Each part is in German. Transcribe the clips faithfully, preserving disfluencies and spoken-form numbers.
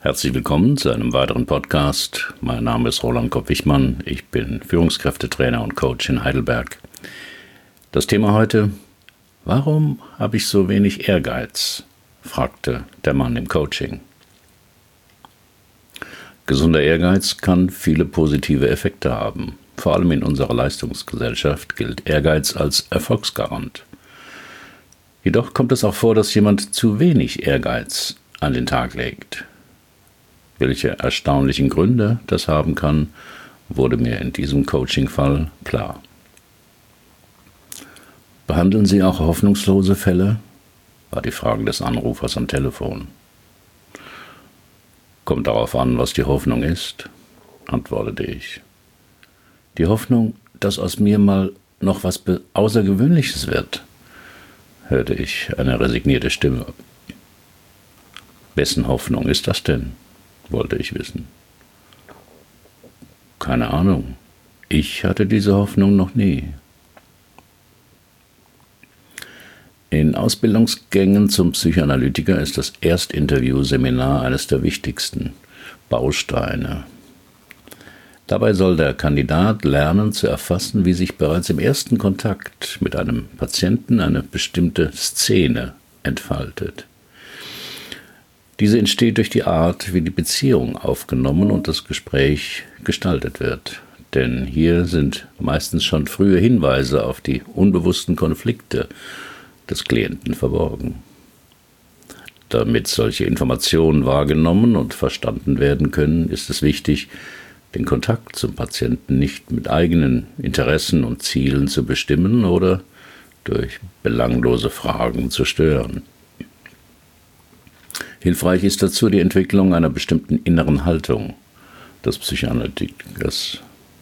Herzlich willkommen zu einem weiteren Podcast. Mein Name ist Roland Kopp-Wichmann. Ich bin Führungskräftetrainer und Coach in Heidelberg. Das Thema heute: Warum habe ich so wenig Ehrgeiz?, fragte der Mann im Coaching. Gesunder Ehrgeiz kann viele positive Effekte haben. Vor allem in unserer Leistungsgesellschaft gilt Ehrgeiz als Erfolgsgarant. Jedoch kommt es auch vor, dass jemand zu wenig Ehrgeiz an den Tag legt. Welche erstaunlichen Gründe das haben kann, wurde mir in diesem Coaching-Fall klar. Behandeln Sie auch hoffnungslose Fälle?, war die Frage des Anrufers am Telefon. Kommt darauf an, was die Hoffnung ist, antwortete ich. Die Hoffnung, dass aus mir mal noch was Außergewöhnliches wird, hörte ich eine resignierte Stimme. Wessen Hoffnung ist das denn?, wollte ich wissen. Keine Ahnung. Ich hatte diese Hoffnung noch nie. In Ausbildungsgängen zum Psychoanalytiker ist das Erstinterview-Seminar eines der wichtigsten Bausteine. Dabei soll der Kandidat lernen zu erfassen, wie sich bereits im ersten Kontakt mit einem Patienten eine bestimmte Szene entfaltet. Diese entsteht durch die Art, wie die Beziehung aufgenommen und das Gespräch gestaltet wird. Denn hier sind meistens schon frühe Hinweise auf die unbewussten Konflikte des Klienten verborgen. Damit solche Informationen wahrgenommen und verstanden werden können, ist es wichtig, den Kontakt zum Patienten nicht mit eigenen Interessen und Zielen zu bestimmen oder durch belanglose Fragen zu stören. Hilfreich ist dazu die Entwicklung einer bestimmten inneren Haltung des Psychoanalytikers.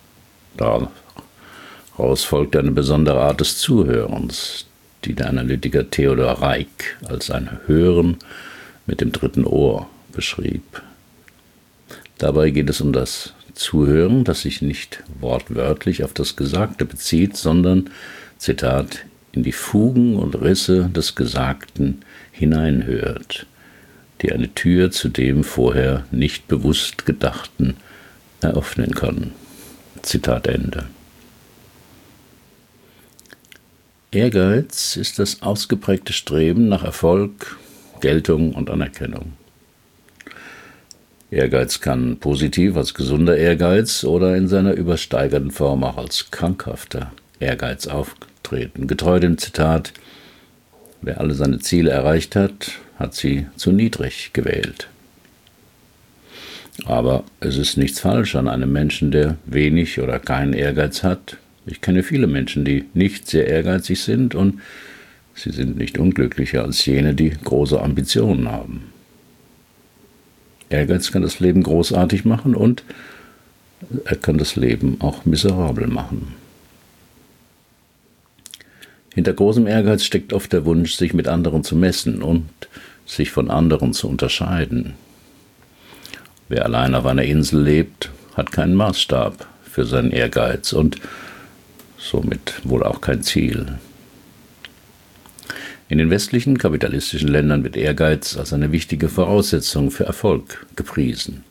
Daraus folgt eine besondere Art des Zuhörens, die der Analytiker Theodor Reik als ein Hören mit dem dritten Ohr beschrieb. Dabei geht es um das Zuhören, das sich nicht wortwörtlich auf das Gesagte bezieht, sondern, Zitat, in die Fugen und Risse des Gesagten hineinhört, die eine Tür zu dem vorher nicht bewusst Gedachten eröffnen kann. Zitat Ende. Ehrgeiz ist das ausgeprägte Streben nach Erfolg, Geltung und Anerkennung. Ehrgeiz kann positiv als gesunder Ehrgeiz oder in seiner übersteigerten Form auch als krankhafter Ehrgeiz auftreten. Getreu dem Zitat: Wer alle seine Ziele erreicht hat, hat sie zu niedrig gewählt. Aber es ist nichts falsch an einem Menschen, der wenig oder keinen Ehrgeiz hat. Ich kenne viele Menschen, die nicht sehr ehrgeizig sind, und sie sind nicht unglücklicher als jene, die große Ambitionen haben. Ehrgeiz kann das Leben großartig machen und er kann das Leben auch miserabel machen. Hinter großem Ehrgeiz steckt oft der Wunsch, sich mit anderen zu messen und sich von anderen zu unterscheiden. Wer allein auf einer Insel lebt, hat keinen Maßstab für seinen Ehrgeiz und somit wohl auch kein Ziel. In den westlichen kapitalistischen Ländern wird Ehrgeiz als eine wichtige Voraussetzung für Erfolg gepriesen.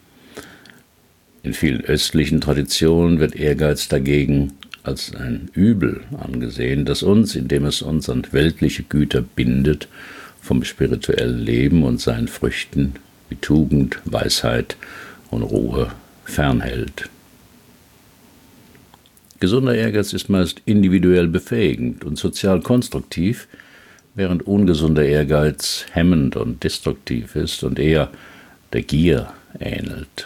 In vielen östlichen Traditionen wird Ehrgeiz dagegen als ein Übel angesehen, das uns, indem es uns an weltliche Güter bindet, vom spirituellen Leben und seinen Früchten wie Tugend, Weisheit und Ruhe fernhält. Gesunder Ehrgeiz ist meist individuell befähigend und sozial konstruktiv, während ungesunder Ehrgeiz hemmend und destruktiv ist und eher der Gier ähnelt.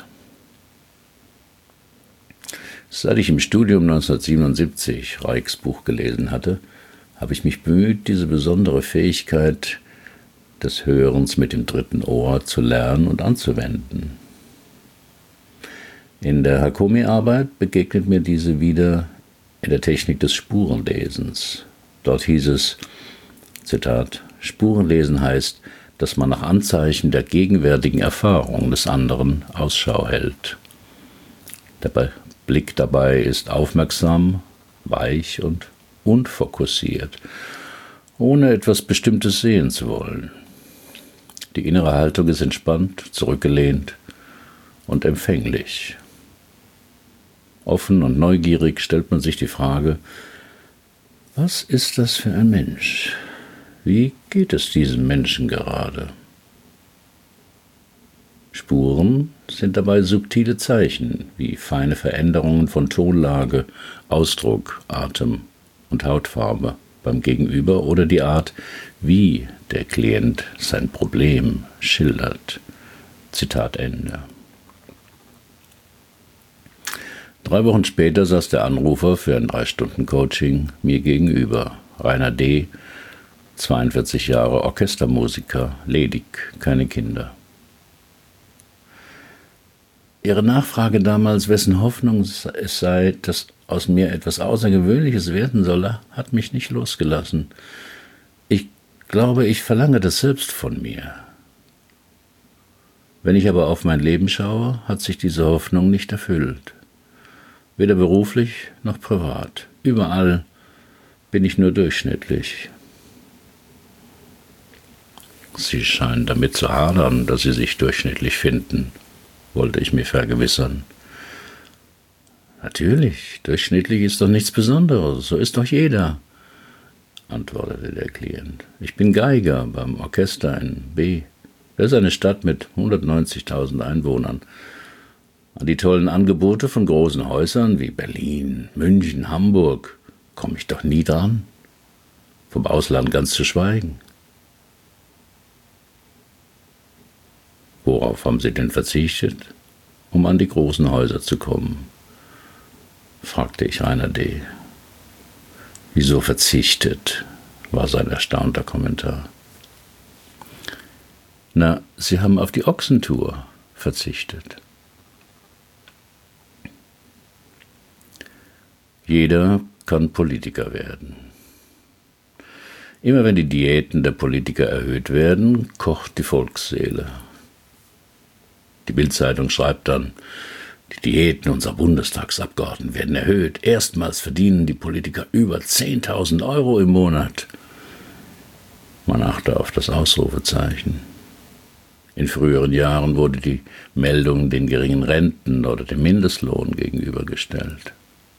Seit ich im Studium neunzehnhundertsiebenundsiebzig Reiks Buch gelesen hatte, habe ich mich bemüht, diese besondere Fähigkeit des Hörens mit dem dritten Ohr zu lernen und anzuwenden. In der Hakomi-Arbeit begegnet mir diese wieder in der Technik des Spurenlesens. Dort hieß es, Zitat, Spurenlesen heißt, dass man nach Anzeichen der gegenwärtigen Erfahrung des anderen Ausschau hält. Der Blick dabei ist aufmerksam, weich und unfokussiert, ohne etwas Bestimmtes sehen zu wollen. Die innere Haltung ist entspannt, zurückgelehnt und empfänglich. Offen und neugierig stellt man sich die Frage, was ist das für ein Mensch? Wie geht es diesem Menschen gerade? Spuren sind dabei subtile Zeichen, wie feine Veränderungen von Tonlage, Ausdruck, Atem und Hautfarbe beim Gegenüber oder die Art, wie der Klient sein Problem schildert. Zitat Ende. Drei Wochen später saß der Anrufer für ein drei-Stunden-Coaching mir gegenüber. Rainer D., zweiundvierzig Jahre, Orchestermusiker, ledig, keine Kinder. Ihre Nachfrage damals, wessen Hoffnung es sei, dass aus mir etwas Außergewöhnliches werden solle, hat mich nicht losgelassen. Ich glaube, ich verlange das selbst von mir. Wenn ich aber auf mein Leben schaue, hat sich diese Hoffnung nicht erfüllt. Weder beruflich noch privat. Überall bin ich nur durchschnittlich. Sie scheinen damit zu hadern, dass Sie sich durchschnittlich finden, wollte ich mir vergewissern. Natürlich, durchschnittlich ist doch nichts Besonderes, so ist doch jeder, antwortete der Klient. Ich bin Geiger beim Orchester in B. Das ist eine Stadt mit hundertneunzigtausend Einwohnern. An die tollen Angebote von großen Häusern wie Berlin, München, Hamburg komme ich doch nie dran. Vom Ausland ganz zu schweigen. Worauf haben Sie denn verzichtet, um an die großen Häuser zu kommen? Fragte ich Rainer D. Wieso verzichtet? War sein erstaunter Kommentar. Na, Sie haben auf die Ochsentour verzichtet. Jeder kann Politiker werden. Immer wenn die Diäten der Politiker erhöht werden, kocht die Volksseele. Die Bild-Zeitung schreibt dann, die Diäten unserer Bundestagsabgeordneten werden erhöht. Erstmals verdienen die Politiker über zehntausend Euro im Monat. Man achte auf das Ausrufezeichen. In früheren Jahren wurde die Meldung den geringen Renten oder dem Mindestlohn gegenübergestellt.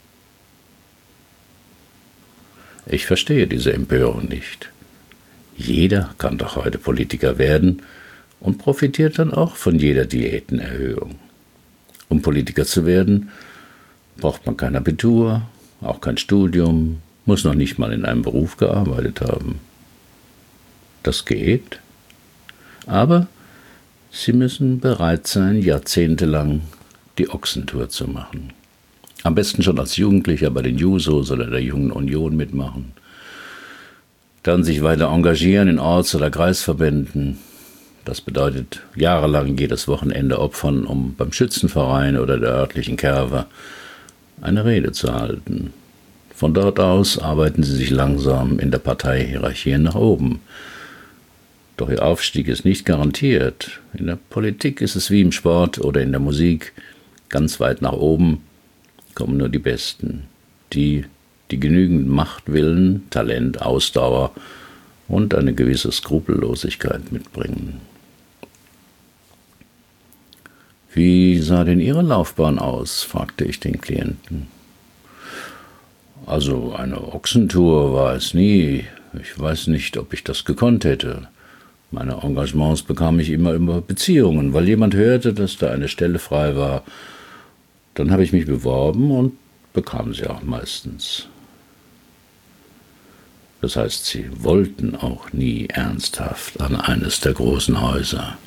Ich verstehe diese Empörung nicht. Jeder kann doch heute Politiker werden und profitiert dann auch von jeder Diätenerhöhung. Um Politiker zu werden, braucht man kein Abitur, auch kein Studium, muss noch nicht mal in einem Beruf gearbeitet haben. Das geht, aber Sie müssen bereit sein, jahrzehntelang die Ochsentour zu machen. Am besten schon als Jugendlicher bei den Jusos oder der Jungen Union mitmachen. Dann sich weiter engagieren in Orts- oder Kreisverbänden. Das bedeutet jahrelang jedes Wochenende opfern, um beim Schützenverein oder der örtlichen Kerwe eine Rede zu halten. Von dort aus arbeiten sie sich langsam in der Parteihierarchie nach oben. Doch ihr Aufstieg ist nicht garantiert. In der Politik ist es wie im Sport oder in der Musik. Ganz weit nach oben kommen nur die Besten, die, die genügend Machtwillen, Talent, Ausdauer und eine gewisse Skrupellosigkeit mitbringen. Wie sah denn Ihre Laufbahn aus? Fragte ich den Klienten. Also eine Ochsentour war es nie. Ich weiß nicht, ob ich das gekonnt hätte. Meine Engagements bekam ich immer über Beziehungen, weil jemand hörte, dass da eine Stelle frei war. Dann habe ich mich beworben und bekam sie auch meistens. Das heißt, Sie wollten auch nie ernsthaft an eines der großen Häuser.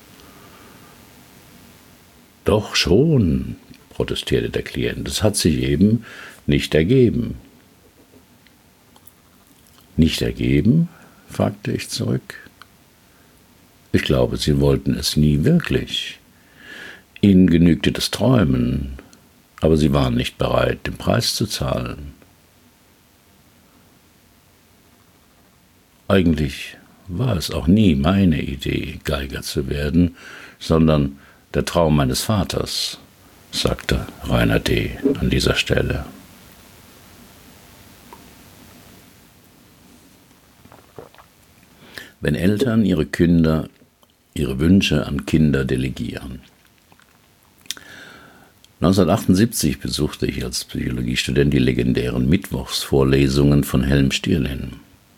Doch schon, protestierte der Klient, es hat sich eben nicht ergeben. Nicht ergeben? Fragte ich zurück. Ich glaube, Sie wollten es nie wirklich. Ihnen genügte das Träumen, aber Sie waren nicht bereit, den Preis zu zahlen. Eigentlich war es auch nie meine Idee, Geiger zu werden, sondern der Traum meines Vaters, sagte Rainer D. an dieser Stelle. Wenn Eltern ihre Kinder ihre Wünsche an Kinder delegieren. neunzehnhundertachtundsiebzig besuchte ich als Psychologiestudent die legendären Mittwochsvorlesungen von Helm Stierlin.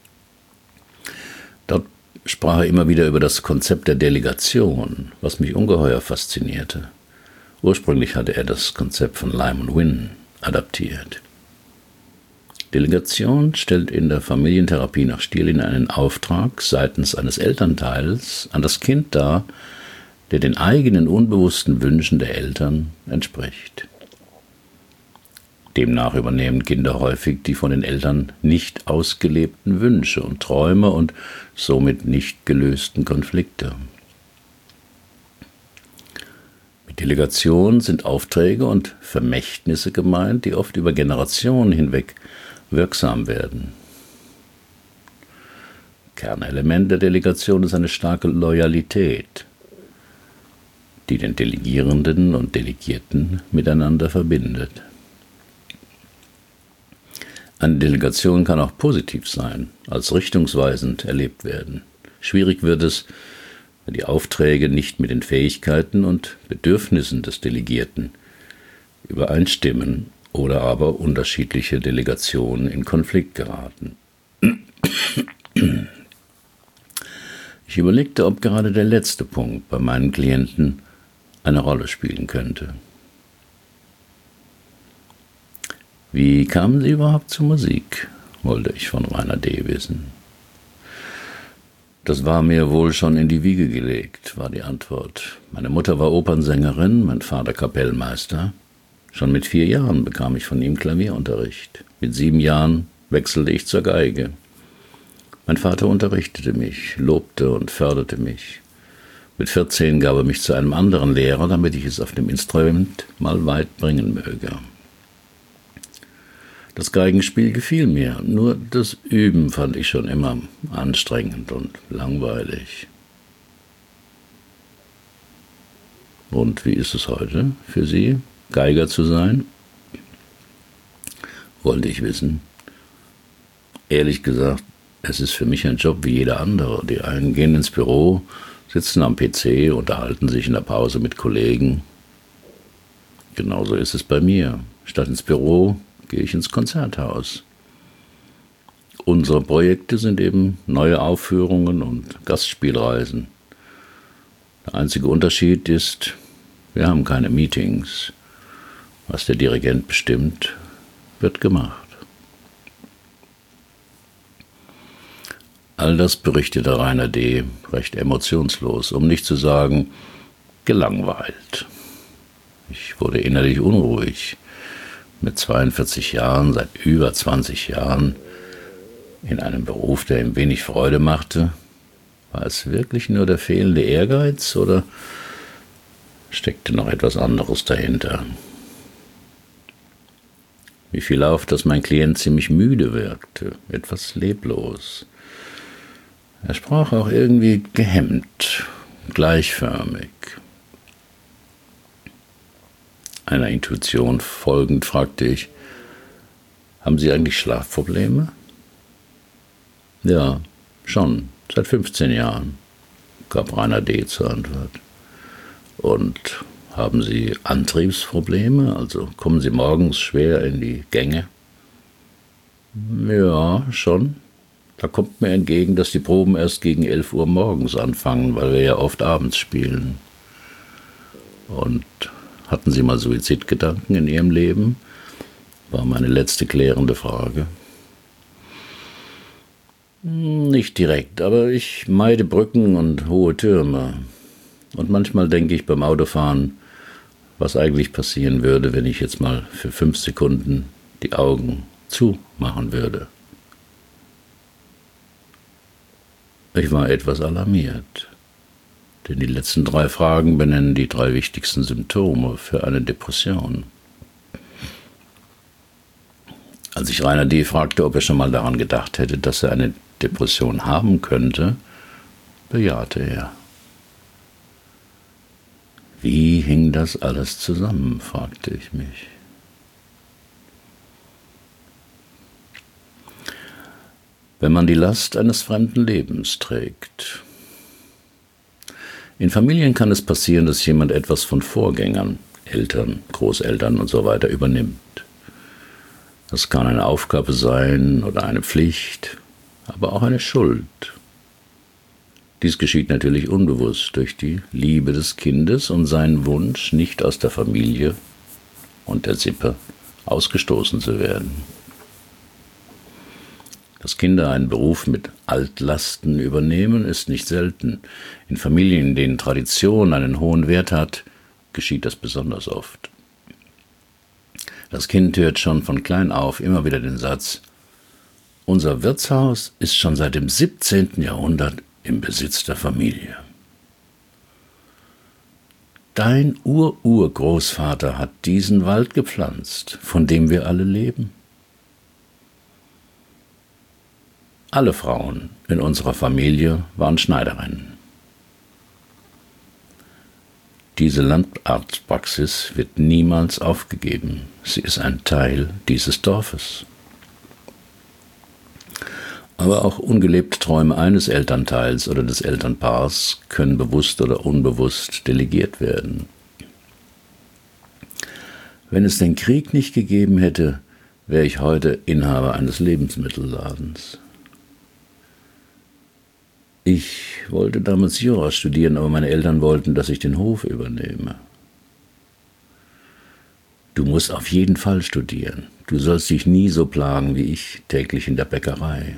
Dort sprach er immer wieder über das Konzept der Delegation, was mich ungeheuer faszinierte. Ursprünglich hatte er das Konzept von Lyman Wynne adaptiert. Delegation stellt in der Familientherapie nach Stierlin einen Auftrag seitens eines Elternteils an das Kind dar, der den eigenen unbewussten Wünschen der Eltern entspricht. Demnach übernehmen Kinder häufig die von den Eltern nicht ausgelebten Wünsche und Träume und somit nicht gelösten Konflikte. Mit Delegation sind Aufträge und Vermächtnisse gemeint, die oft über Generationen hinweg wirksam werden. Kernelement der Delegation ist eine starke Loyalität, die den Delegierenden und Delegierten miteinander verbindet. Eine Delegation kann auch positiv sein, als richtungsweisend erlebt werden. Schwierig wird es, wenn die Aufträge nicht mit den Fähigkeiten und Bedürfnissen des Delegierten übereinstimmen oder aber unterschiedliche Delegationen in Konflikt geraten. Ich überlegte, ob gerade der letzte Punkt bei meinen Klienten eine Rolle spielen könnte. Wie kamen Sie überhaupt zur Musik? Wollte ich von Rainer D. wissen. Das war mir wohl schon in die Wiege gelegt, war die Antwort. Meine Mutter war Opernsängerin, mein Vater Kapellmeister. Schon mit vier Jahren bekam ich von ihm Klavierunterricht. Mit sieben Jahren wechselte ich zur Geige. Mein Vater unterrichtete mich, lobte und förderte mich. Mit vierzehn gab er mich zu einem anderen Lehrer, damit ich es auf dem Instrument mal weit bringen möge. Das Geigenspiel gefiel mir, nur das Üben fand ich schon immer anstrengend und langweilig. Und wie ist es heute für Sie, Geiger zu sein? Wollte ich wissen. Ehrlich gesagt, es ist für mich ein Job wie jeder andere. Die einen gehen ins Büro, sitzen am P C, unterhalten sich in der Pause mit Kollegen. Genauso ist es bei mir. Statt ins Büro gehe ich ins Konzerthaus. Unsere Projekte sind eben neue Aufführungen und Gastspielreisen. Der einzige Unterschied ist, wir haben keine Meetings. Was der Dirigent bestimmt, wird gemacht. All das berichtete Rainer D. recht emotionslos, um nicht zu sagen, gelangweilt. Ich wurde innerlich unruhig. Mit zweiundvierzig Jahren, seit über zwanzig Jahren, in einem Beruf, der ihm wenig Freude machte. War es wirklich nur der fehlende Ehrgeiz oder steckte noch etwas anderes dahinter? Mir fiel auf, dass mein Klient ziemlich müde wirkte, etwas leblos. Er sprach auch irgendwie gehemmt, gleichförmig. Einer Intuition folgend fragte ich, haben Sie eigentlich Schlafprobleme? Ja, schon, seit fünfzehn Jahren, gab Rainer D. zur Antwort. Und haben Sie Antriebsprobleme, also kommen Sie morgens schwer in die Gänge? Ja, schon. Da kommt mir entgegen, dass die Proben erst gegen elf Uhr morgens anfangen, weil wir ja oft abends spielen. Und hatten Sie mal Suizidgedanken in Ihrem Leben? War meine letzte klärende Frage. Nicht direkt, aber ich meide Brücken und hohe Türme. Und manchmal denke ich beim Autofahren, was eigentlich passieren würde, wenn ich jetzt mal für fünf Sekunden die Augen zumachen würde. Ich war etwas alarmiert, denn die letzten drei Fragen benennen die drei wichtigsten Symptome für eine Depression. Als ich Rainer D. fragte, ob er schon mal daran gedacht hätte, dass er eine Depression haben könnte, bejahte er. Wie hing das alles zusammen, fragte ich mich. Wenn man die Last eines fremden Lebens trägt. In Familien kann es passieren, dass jemand etwas von Vorgängern, Eltern, Großeltern und so weiter übernimmt. Das kann eine Aufgabe sein oder eine Pflicht, aber auch eine Schuld. Dies geschieht natürlich unbewusst durch die Liebe des Kindes und seinen Wunsch, nicht aus der Familie und der Sippe ausgestoßen zu werden. Dass Kinder einen Beruf mit Altlasten übernehmen, ist nicht selten. In Familien, in denen Tradition einen hohen Wert hat, geschieht das besonders oft. Das Kind hört schon von klein auf immer wieder den Satz: Unser Wirtshaus ist schon seit dem siebzehnten Jahrhundert im Besitz der Familie. Dein Ur-Urgroßvater hat diesen Wald gepflanzt, von dem wir alle leben. Alle Frauen in unserer Familie waren Schneiderinnen. Diese Landarztpraxis wird niemals aufgegeben. Sie ist ein Teil dieses Dorfes. Aber auch ungelebte Träume eines Elternteils oder des Elternpaars können bewusst oder unbewusst delegiert werden. Wenn es den Krieg nicht gegeben hätte, wäre ich heute Inhaber eines Lebensmittelladens. Ich wollte damals Jura studieren, aber meine Eltern wollten, dass ich den Hof übernehme. Du musst auf jeden Fall studieren. Du sollst dich nie so plagen wie ich täglich in der Bäckerei.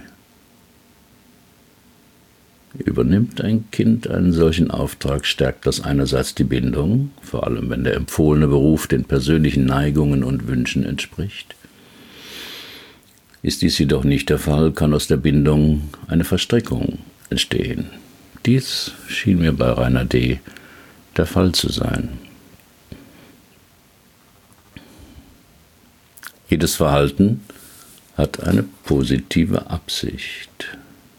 Übernimmt ein Kind einen solchen Auftrag, stärkt das einerseits die Bindung, vor allem wenn der empfohlene Beruf den persönlichen Neigungen und Wünschen entspricht. Ist dies jedoch nicht der Fall, kann aus der Bindung eine Verstrickung entstehen. Dies schien mir bei Rainer D. der Fall zu sein. Jedes Verhalten hat eine positive Absicht.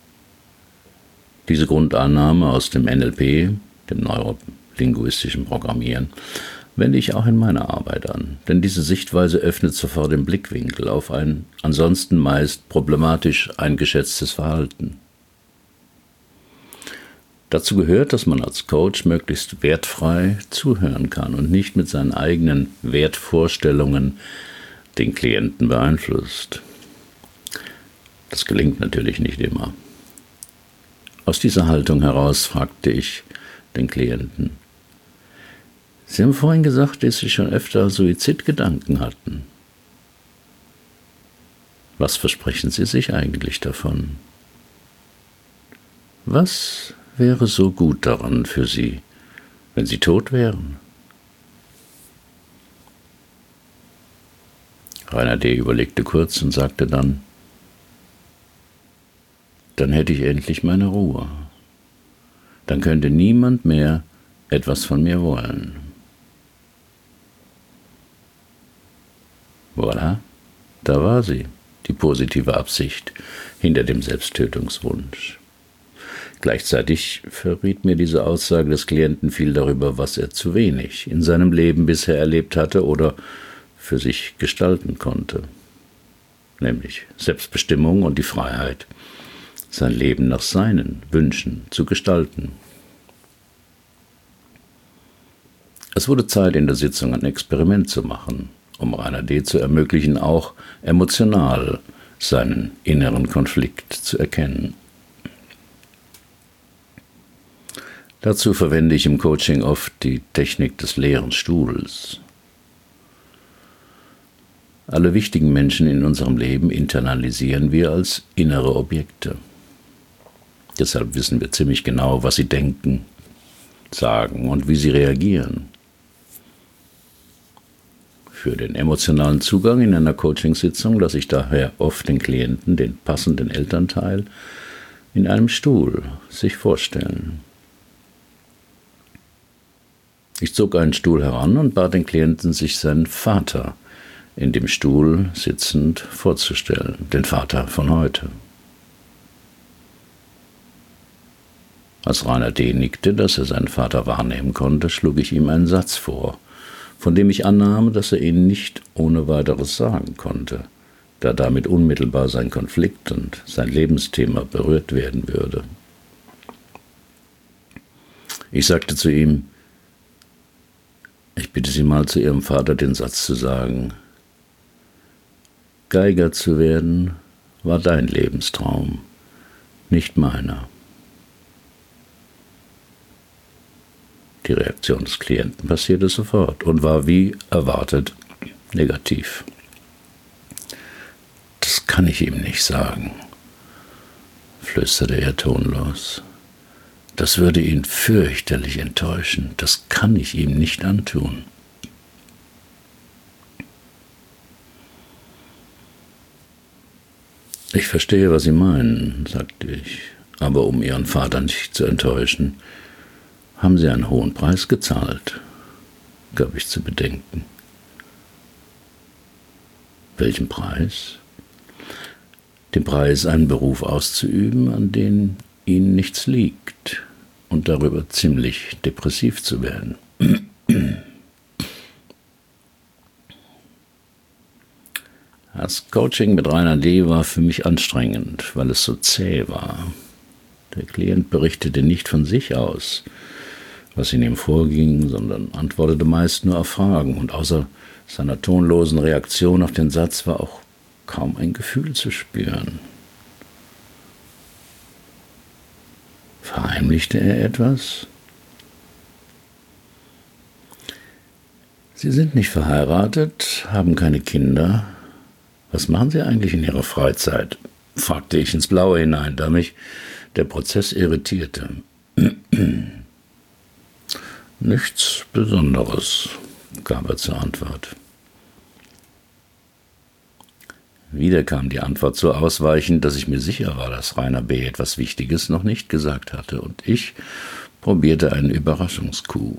Diese Grundannahme aus dem N L P, dem neurolinguistischen Programmieren, wende ich auch in meiner Arbeit an, denn diese Sichtweise öffnet sofort den Blickwinkel auf ein ansonsten meist problematisch eingeschätztes Verhalten. Dazu gehört, dass man als Coach möglichst wertfrei zuhören kann und nicht mit seinen eigenen Wertvorstellungen den Klienten beeinflusst. Das gelingt natürlich nicht immer. Aus dieser Haltung heraus fragte ich den Klienten: Sie haben vorhin gesagt, dass Sie schon öfter Suizidgedanken hatten. Was versprechen Sie sich eigentlich davon? Was wäre so gut daran für Sie, wenn Sie tot wären? Rainer D. überlegte kurz und sagte dann: Dann hätte ich endlich meine Ruhe. Dann könnte niemand mehr etwas von mir wollen. Voilà, da war sie, die positive Absicht hinter dem Selbsttötungswunsch. Gleichzeitig verriet mir diese Aussage des Klienten viel darüber, was er zu wenig in seinem Leben bisher erlebt hatte oder für sich gestalten konnte, nämlich Selbstbestimmung und die Freiheit, sein Leben nach seinen Wünschen zu gestalten. Es wurde Zeit, in der Sitzung ein Experiment zu machen, um Rainer D. zu ermöglichen, auch emotional seinen inneren Konflikt zu erkennen. Dazu verwende ich im Coaching oft die Technik des leeren Stuhls. Alle wichtigen Menschen in unserem Leben internalisieren wir als innere Objekte. Deshalb wissen wir ziemlich genau, was sie denken, sagen und wie sie reagieren. Für den emotionalen Zugang in einer Coachingsitzung lasse ich daher oft den Klienten den passenden Elternteil in einem Stuhl sich vorstellen. Ich zog einen Stuhl heran und bat den Klienten, sich seinen Vater in dem Stuhl sitzend vorzustellen, den Vater von heute. Als Rainer D. nickte, dass er seinen Vater wahrnehmen konnte, schlug ich ihm einen Satz vor, von dem ich annahm, dass er ihn nicht ohne weiteres sagen konnte, da damit unmittelbar sein Konflikt und sein Lebensthema berührt werden würde. Ich sagte zu ihm: Ich bitte Sie mal, zu Ihrem Vater den Satz zu sagen: Geiger zu werden war dein Lebenstraum, nicht meiner. Die Reaktion des Klienten passierte sofort und war wie erwartet negativ. Das kann ich ihm nicht sagen, flüsterte er tonlos. Das würde ihn fürchterlich enttäuschen. Das kann ich ihm nicht antun. Ich verstehe, was Sie meinen, sagte ich, aber um Ihren Vater nicht zu enttäuschen, haben Sie einen hohen Preis gezahlt, gab ich zu bedenken. Welchen Preis? Den Preis, einen Beruf auszuüben, an den Ihnen nichts liegt, und darüber ziemlich depressiv zu werden. Das Coaching mit Rainer D. war für mich anstrengend, weil es so zäh war. Der Klient berichtete nicht von sich aus, was in ihm vorging, sondern antwortete meist nur auf Fragen, und außer seiner tonlosen Reaktion auf den Satz war auch kaum ein Gefühl zu spüren. Verheimlichte er etwas? Sie sind nicht verheiratet, haben keine Kinder. Was machen Sie eigentlich in Ihrer Freizeit? Fragte ich ins Blaue hinein, da mich der Prozess irritierte. Nichts Besonderes, gab er zur Antwort. Wieder kam die Antwort so ausweichend, dass ich mir sicher war, dass Rainer B. etwas Wichtiges noch nicht gesagt hatte, und ich probierte einen Überraschungscoup.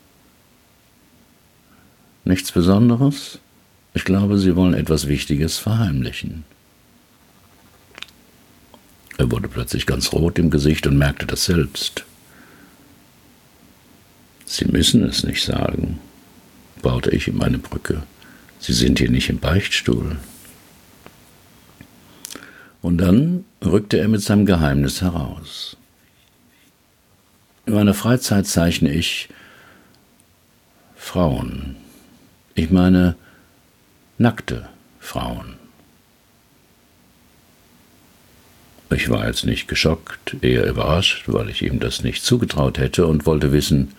Nichts Besonderes? Ich glaube, Sie wollen etwas Wichtiges verheimlichen. Er wurde plötzlich ganz rot im Gesicht und merkte das selbst. Sie müssen es nicht sagen, baute ich ihm eine Brücke. Sie sind hier nicht im Beichtstuhl. Und dann rückte er mit seinem Geheimnis heraus. In meiner Freizeit zeichne ich Frauen. Ich meine nackte Frauen. Ich war jetzt nicht geschockt, eher überrascht, weil ich ihm das nicht zugetraut hätte, und wollte wissen: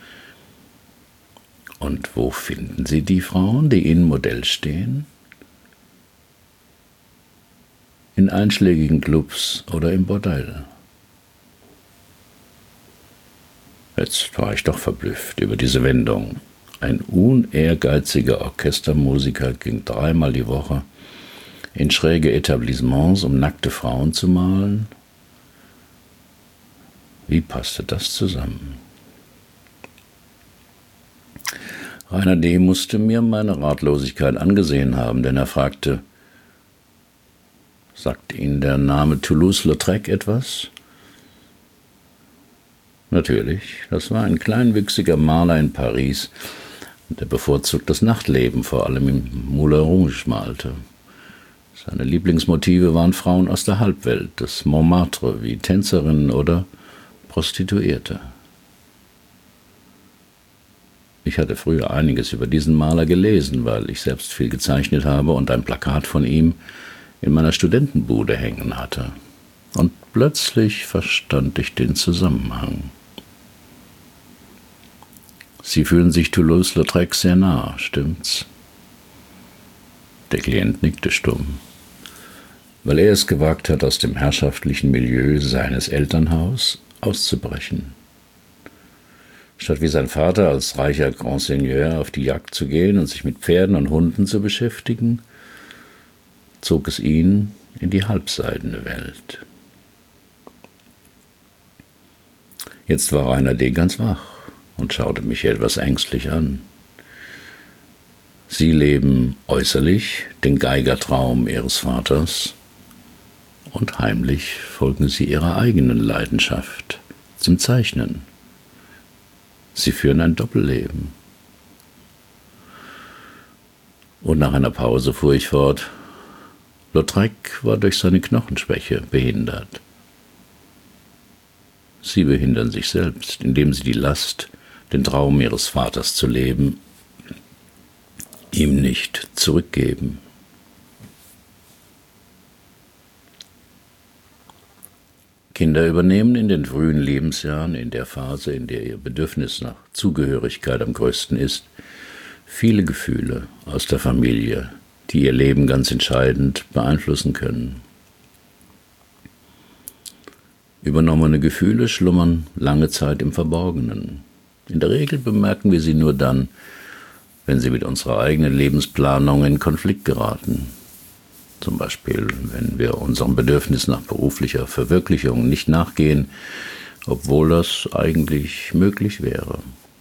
Und wo finden Sie die Frauen, die Ihnen Modell stehen? In einschlägigen Clubs oder im Bordell? Jetzt war ich doch verblüfft über diese Wendung. Ein unehrgeiziger Orchestermusiker ging dreimal die Woche in schräge Etablissements, um nackte Frauen zu malen. Wie passte das zusammen? Rainer D. musste mir meine Ratlosigkeit angesehen haben, denn er fragte: Sagt Ihnen der Name Toulouse-Lautrec etwas? Natürlich, das war ein kleinwüchsiger Maler in Paris, der bevorzugt das Nachtleben, vor allem im Moulin Rouge malte. Seine Lieblingsmotive waren Frauen aus der Halbwelt, des Montmartre, wie Tänzerinnen oder Prostituierte. Ich hatte früher einiges über diesen Maler gelesen, weil ich selbst viel gezeichnet habe und ein Plakat von ihm in meiner Studentenbude hängen hatte. Und plötzlich verstand ich den Zusammenhang. Sie fühlen sich Toulouse-Lautrec sehr nah, stimmt's? Der Klient nickte stumm. Weil er es gewagt hat, aus dem herrschaftlichen Milieu seines Elternhauses auszubrechen. Statt wie sein Vater als reicher Grand Seigneur auf die Jagd zu gehen und sich mit Pferden und Hunden zu beschäftigen, zog es ihn in die halbseidene Welt. Jetzt war Rainer D. ganz wach und schaute mich etwas ängstlich an. Sie leben äußerlich den Geigertraum ihres Vaters und heimlich folgen sie ihrer eigenen Leidenschaft, zum Zeichnen. Sie führen ein Doppelleben. Und nach einer Pause fuhr ich fort: Lautrec war durch seine Knochenschwäche behindert. Sie behindern sich selbst, indem sie die Last, den Traum ihres Vaters zu leben, ihm nicht zurückgeben. Kinder übernehmen in den frühen Lebensjahren, in der Phase, in der ihr Bedürfnis nach Zugehörigkeit am größten ist, viele Gefühle aus der Familie, die ihr Leben ganz entscheidend beeinflussen können. Übernommene Gefühle schlummern lange Zeit im Verborgenen. In der Regel bemerken wir sie nur dann, wenn sie mit unserer eigenen Lebensplanung in Konflikt geraten. Zum Beispiel, wenn wir unserem Bedürfnis nach beruflicher Verwirklichung nicht nachgehen, obwohl das eigentlich möglich wäre.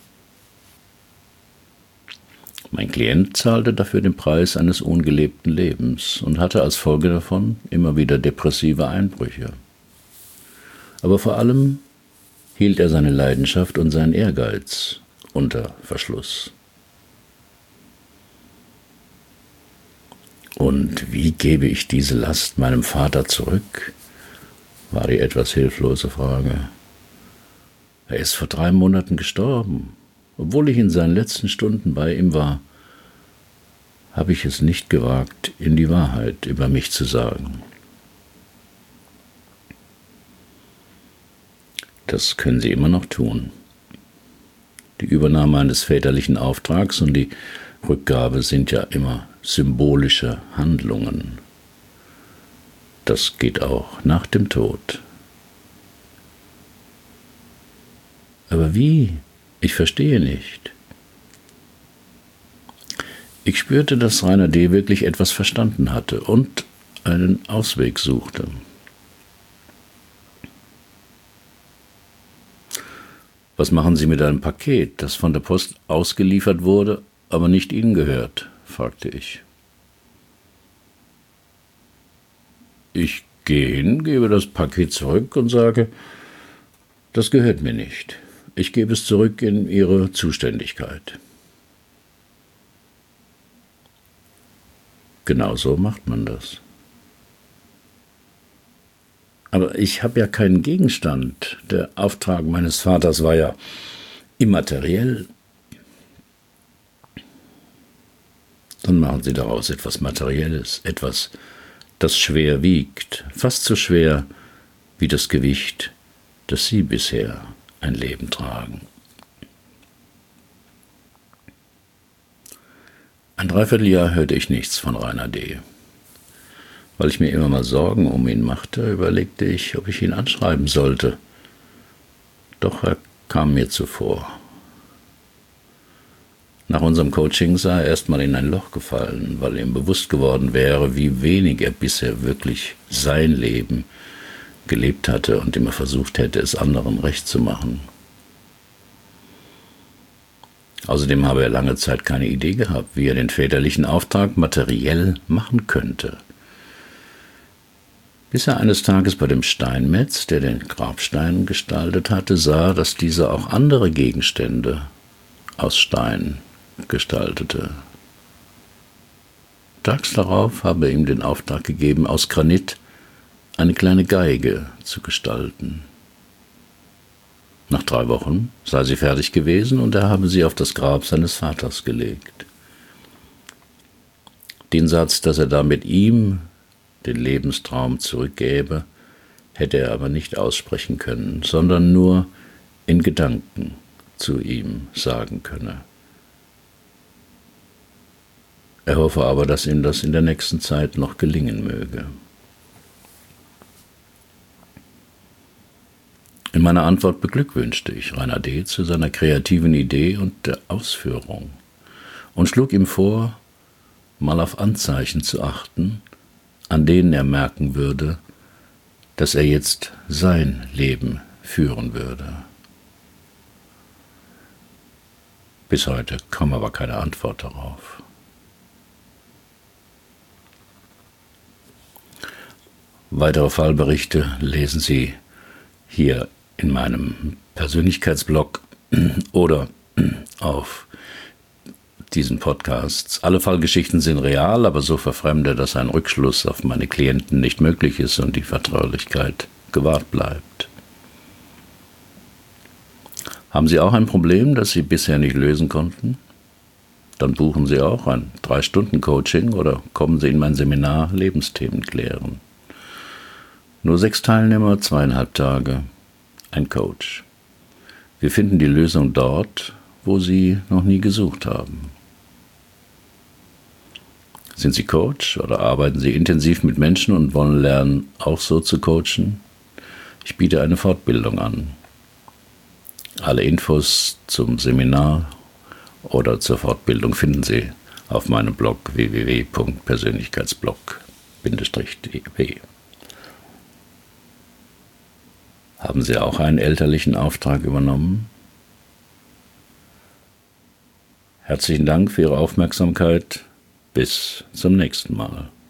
Mein Klient zahlte dafür den Preis eines ungelebten Lebens und hatte als Folge davon immer wieder depressive Einbrüche. Aber vor allem hielt er seine Leidenschaft und seinen Ehrgeiz unter Verschluss. Und wie gebe ich diese Last meinem Vater zurück? War die etwas hilflose Frage. Er ist vor drei Monaten gestorben. Obwohl ich in seinen letzten Stunden bei ihm war, habe ich es nicht gewagt, ihm die Wahrheit über mich zu sagen. Das können Sie immer noch tun. Die Übernahme eines väterlichen Auftrags und die Rückgabe sind ja immer symbolische Handlungen. Das geht auch nach dem Tod. Aber wie? Ich verstehe nicht. Ich spürte, dass Rainer D. wirklich etwas verstanden hatte und einen Ausweg suchte. Was machen Sie mit einem Paket, das von der Post ausgeliefert wurde, aber nicht Ihnen gehört? Fragte ich. Ich gehe hin, gebe das Paket zurück und sage, das gehört mir nicht. Ich gebe es zurück in Ihre Zuständigkeit. Genau so macht man das. Aber ich habe ja keinen Gegenstand. Der Auftrag meines Vaters war ja immateriell. Dann machen Sie daraus etwas Materielles, etwas, das schwer wiegt, fast so schwer wie das Gewicht, das Sie bisher ein Leben tragen. Ein Dreivierteljahr hörte ich nichts von Rainer D. Weil ich mir immer mal Sorgen um ihn machte, überlegte ich, ob ich ihn anschreiben sollte. Doch er kam mir zuvor. Nach unserem Coaching sei er erstmal in ein Loch gefallen, weil ihm bewusst geworden wäre, wie wenig er bisher wirklich sein Leben gelebt hatte und immer versucht hätte, es anderen recht zu machen. Außerdem habe er lange Zeit keine Idee gehabt, wie er den väterlichen Auftrag materiell machen könnte. Bis er eines Tages bei dem Steinmetz, der den Grabstein gestaltet hatte, sah, dass dieser auch andere Gegenstände aus Stein gestaltete. Tags darauf habe er ihm den Auftrag gegeben, aus Granit eine kleine Geige zu gestalten. Nach drei Wochen sei sie fertig gewesen und er habe sie auf das Grab seines Vaters gelegt. Den Satz, dass er damit ihm den Lebenstraum zurückgäbe, hätte er aber nicht aussprechen können, sondern nur in Gedanken zu ihm sagen könne. Er hoffe aber, dass ihm das in der nächsten Zeit noch gelingen möge. In meiner Antwort beglückwünschte ich Rainer D. zu seiner kreativen Idee und der Ausführung und schlug ihm vor, mal auf Anzeichen zu achten, an denen er merken würde, dass er jetzt sein Leben führen würde. Bis heute kam aber keine Antwort darauf. Weitere Fallberichte lesen Sie hier in meinem Persönlichkeitsblog oder auf diesen Podcasts. Alle Fallgeschichten sind real, aber so verfremdet, dass ein Rückschluss auf meine Klienten nicht möglich ist und die Vertraulichkeit gewahrt bleibt. Haben Sie auch ein Problem, das Sie bisher nicht lösen konnten? Dann buchen Sie auch ein drei Stunden Coaching oder kommen Sie in mein Seminar Lebensthemen klären. Nur sechs Teilnehmer, zweieinhalb Tage, ein Coach. Wir finden die Lösung dort, wo Sie noch nie gesucht haben. Sind Sie Coach oder arbeiten Sie intensiv mit Menschen und wollen lernen, auch so zu coachen? Ich biete eine Fortbildung an. Alle Infos zum Seminar oder zur Fortbildung finden Sie auf meinem Blog w w w punkt persönlichkeitsblog bindestrich d e. Haben Sie auch einen elterlichen Auftrag übernommen? Herzlichen Dank für Ihre Aufmerksamkeit. Bis zum nächsten Mal.